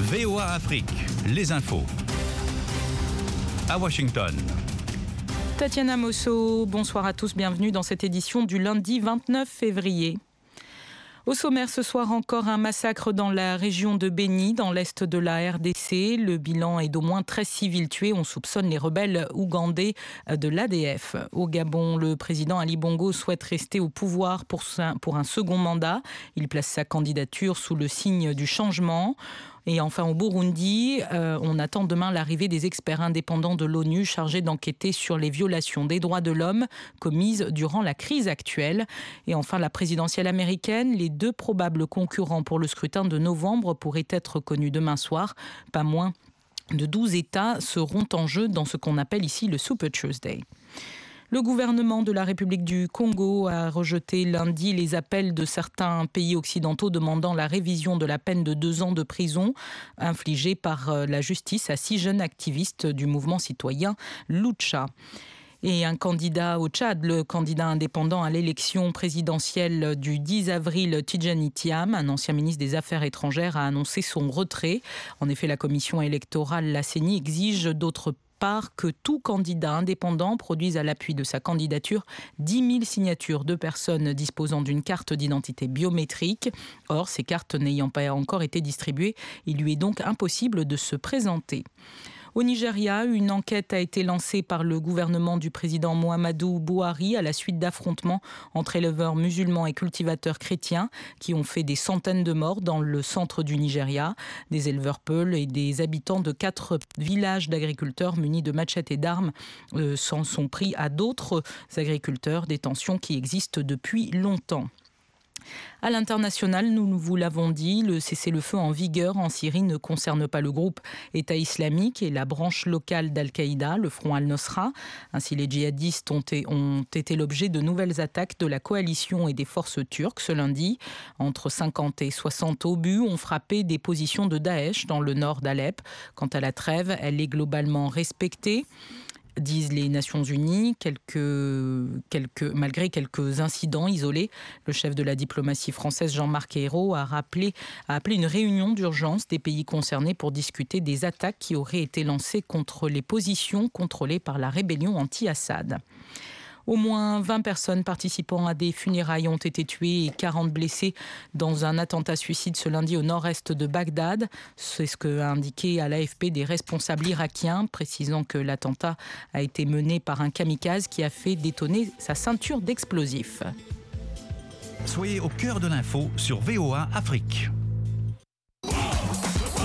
VOA Afrique, les infos. À Washington. Tatiana Mosso, bonsoir à tous, bienvenue dans cette édition du lundi 29 février. Au sommaire ce soir, encore un massacre dans la région de Beni, dans l'est de la RDC. Le bilan est d'au moins 13 civils tués. On soupçonne les rebelles ougandais de l'ADF. Au Gabon, le président Ali Bongo souhaite rester au pouvoir pour un second mandat. Il place sa candidature sous le signe du changement. Et enfin, au Burundi, on attend demain l'arrivée des experts indépendants de l'ONU chargés d'enquêter sur les violations des droits de l'homme commises durant la crise actuelle. Et enfin, la présidentielle américaine, les deux probables concurrents pour le scrutin de novembre pourraient être connus demain soir. Pas moins de 12 États seront en jeu dans ce qu'on appelle ici le Super Tuesday. Le gouvernement de la République du Congo a rejeté lundi les appels de certains pays occidentaux demandant la révision de la peine de 2 ans de prison infligée par la justice à 6 jeunes activistes du mouvement citoyen Lucha. Et un candidat au Tchad, le candidat indépendant à l'élection présidentielle du 10 avril, Tidjani Thiam, un ancien ministre des Affaires étrangères, a annoncé son retrait. En effet, la commission électorale, la CENI, exige d'autres part que tout candidat indépendant produise à l'appui de sa candidature 10 000 signatures de personnes disposant d'une carte d'identité biométrique. Or, ces cartes n'ayant pas encore été distribuées, il lui est donc impossible de se présenter. Au Nigeria, une enquête a été lancée par le gouvernement du président Muhammadu Buhari à la suite d'affrontements entre éleveurs musulmans et cultivateurs chrétiens qui ont fait des centaines de morts dans le centre du Nigeria. Des éleveurs peuls et des habitants de 4 villages d'agriculteurs munis de machettes et d'armes s'en sont pris à d'autres agriculteurs, des tensions qui existent depuis longtemps. À l'international, nous vous l'avons dit, le cessez-le-feu en vigueur en Syrie ne concerne pas le groupe État islamique et la branche locale d'Al-Qaïda, le front Al-Nosra. Ainsi, les djihadistes ont été l'objet de nouvelles attaques de la coalition et des forces turques ce lundi. Entre 50 et 60 obus ont frappé des positions de Daesh dans le nord d'Alep. Quant à la trêve, elle est globalement respectée, disent les Nations Unies, malgré quelques incidents isolés. Le chef de la diplomatie française, Jean-Marc Ayrault, a appelé une réunion d'urgence des pays concernés pour discuter des attaques qui auraient été lancées contre les positions contrôlées par la rébellion anti-Assad. Au moins 20 personnes participant à des funérailles ont été tuées et 40 blessées dans un attentat suicide ce lundi au nord-est de Bagdad. C'est ce qu'a indiqué à l'AFP des responsables irakiens, précisant que l'attentat a été mené par un kamikaze qui a fait détonner sa ceinture d'explosifs. Soyez au cœur de l'info sur VOA Afrique.